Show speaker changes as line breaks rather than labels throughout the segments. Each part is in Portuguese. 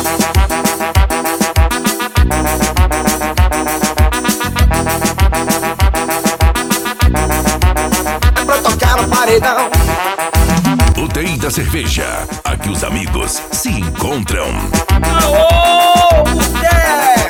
É pra tocar no paredão.
O TI da cerveja, aqui os amigos se encontram.
Aô, mulher!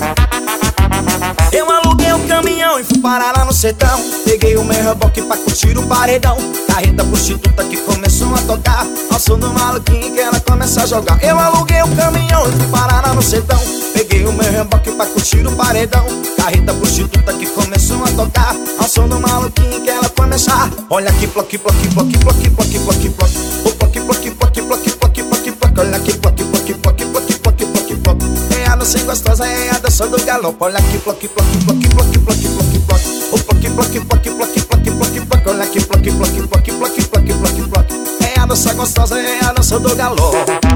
Eu aluguei um caminhão e fui parar lá no sertão. Peguei o meu reboque pra curtir o paredão. Carreta prostituta que começou a tocar ao som do maluquinho que ela começa a jogar. Eu aluguei um caminhão e fui parar lá no sertão. Peguei o meu reboque pra curtir o paredão. Carreta prostituta que começou a tocar ao som do maluquinho que ela começa a... Olha aqui, ploque, ploque, ploque, ploque, ploque, ploque, ploque. O ploque, ploque, ploque, ploque, ploque, ploque, ploque. Olha aqui, ploque, ploque, ploque, ploque, ploque, ploque, ploque. É a dança gostosa, é a dança do galope. Olha aqui, ploque, ploque, ploque, ploque, ploque, ploque, ploque. O ploque, ploque, ploque, ploque, ploque, ploque, ploque. Olha aqui, ploque, ploque, ploque, ploque, ploque, ploque, ploque. É a dança gostosa, é a dança do galope.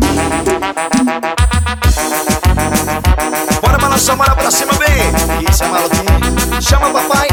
Bora balançar, bora pra cima, bem. Isso é maluquinho. Chama papai.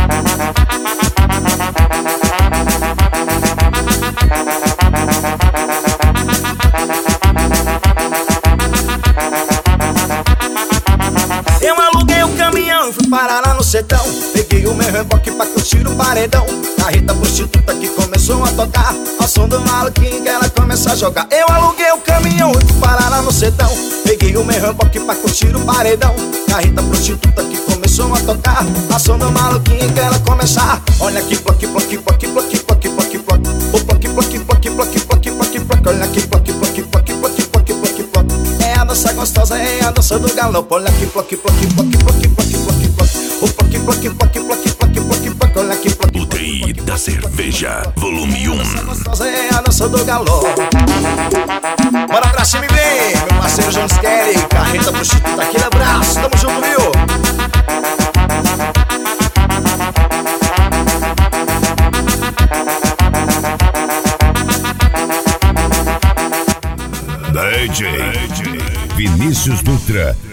Eu aluguei o caminhão e fui parar lá no sertão. Peguei o meu reboque pra curtir o paredão. Carreta prostituta que começou a tocar ao som do maluquinho que ela começa a jogar. Eu aluguei o caminhão e fui parar lá no sertão. Peguei o meu reboque pra curtir o paredão. Carreta prostituta que começou a tocar ao som do maluquinho que ela começa a... Olha aqui, ploque, ploque, ploque, ploque, ploque, ploque, ploque. O ploque, ploque, ploque, ploque, ploque, ploque, ploque. Olha aqui, ploque, ploque, ploque, ploque, ploque, ploque, ploque. É a dança gostosa, é a dança do galope. Olha aqui, ploque, ploque, ploque, ploque, ploque, ploque, ploque. O ploque, ploque, ploque, ploque, ploque, ploque, ploque. Olha aqui, ploque.
O TI da cerveja, volume 1.
É a dança do galope. Bora pra cima e vem, meu parceiro Jones Kelly. Carreta prostituta, aquele abraço, tamo junto, viu?
DJ Vinícius Dutra